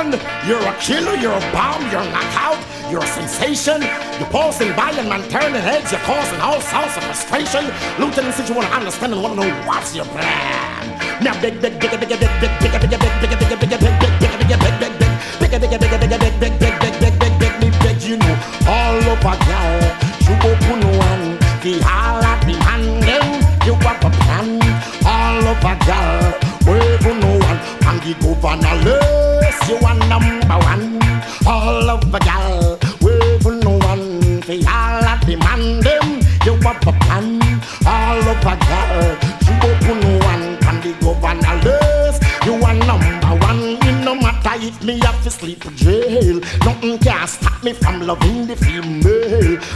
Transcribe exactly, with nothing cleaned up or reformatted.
man. You're a killer, you're a bomb, you're a knockout, you're a sensation. You're pulsing by and man turning heads, you're causing all sorts of frustration. Lieutenant, since you wanna understand and wanna know what's your plan. Now big, big, big, big, big, big, big, big, big, big, big, big, big, big, big, big, big, you know, all over girl, you open one, the all at the handing, you have a plan, all over girl, wave no one, and the governor list, you are number one, all over girl, wave no one, the all at the handing, you have a plan, all over girl, you open one, and the governor list, you are number one. No matter if me have to sleep in jail, nothing can stop me from loving the female.